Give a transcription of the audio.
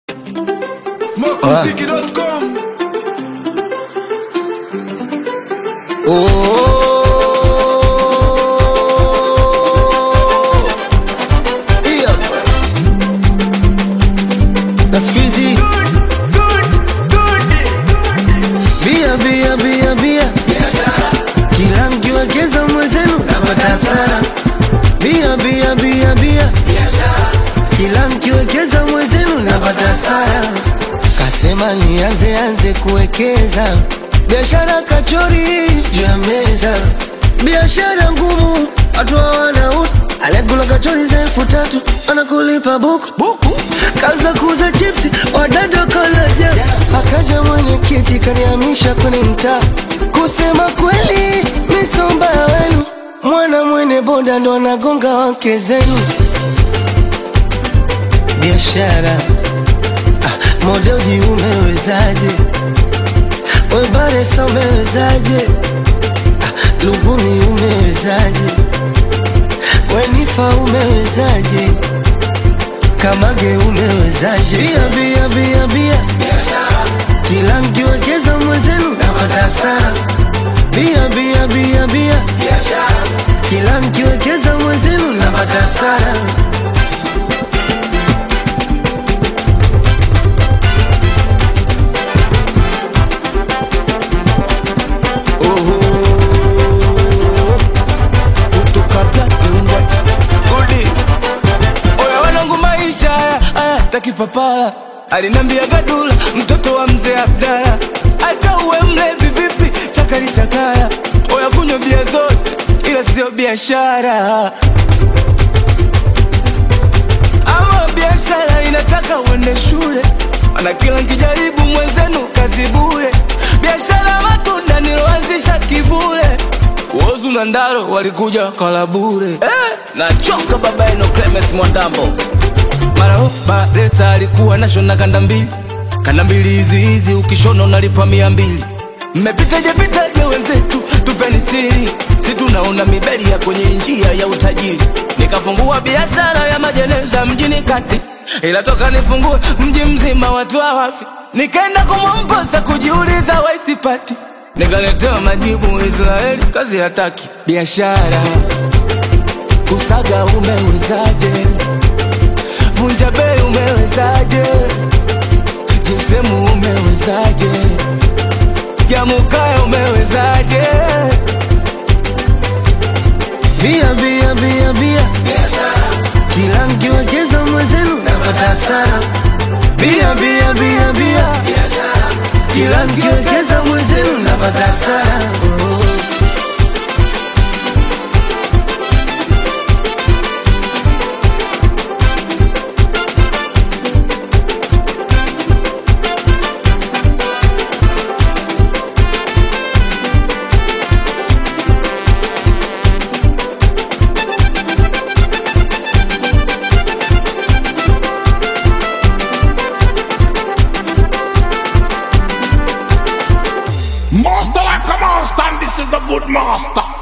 Smokemusiki.com. Na squeezy bia kila mkiwekeza mwezenu napata hasara. Bia kila mkiwekeza mwezenu napata hasara. Kasema nianze kuwekeza biashara, kachori juu ya meza, biashara ngumu, watu hawana utu. Alekula kachori za 3,000 anakulipa buku. Kaanza kuuza chipsi wadada kolaja. Akaja mwenyekiti kanihamisha kwenye mtaa. Kusema kweli misomba wenu, mwana mwene boda ndo anagonga wake zenu. Biashara modoji umewezaje? Webaresa umewezaje? Lugumi umewezaje? Wenifa umewezaje? Kamage umewezaje? Bia kila mkiwekeza mwezenu napata hasara. Bia kila mkiwekeza mwezenu napata hasara. Takipapala alinambia gadula mtoto wa mzee Abdala, hata uwe mlevi vipi chakali chakala, oya kunywa bia zote ila sio biashara. Ama biashara inataka uende shule, ana kila nkijaribu mwenzenu kazi bure. Biashara matunda niloanzisha kivule, Wozu na Ndaro walikuja kala bure. Nachoka baba eno Clemens Mwandambo. Mara Baresa alikuwa na shona kanda mbili hizi ukishona unalipa 200. Mmepitaje wenzetu, tupeni siri, si tunaona mibeli ya kwenye njia ya utajiri. Nikafungua biashara ya majeneza mjini kati, ila toka nifungue mji mzima watu hawafi. Nikaenda kumwomposa kujiuliza waisipati, nikaletewa majibu Israeli kazi hataki. Biashara kusaga umewezaje? Vunja bei umewezaje? Jisemu umewezaje? Jamukaya umewezaje? Bia kila mkiwekeza mwezenu napata hasara. Bia kila mkiwekeza mwezenu napata hasara. Master like a master, and this is the good master.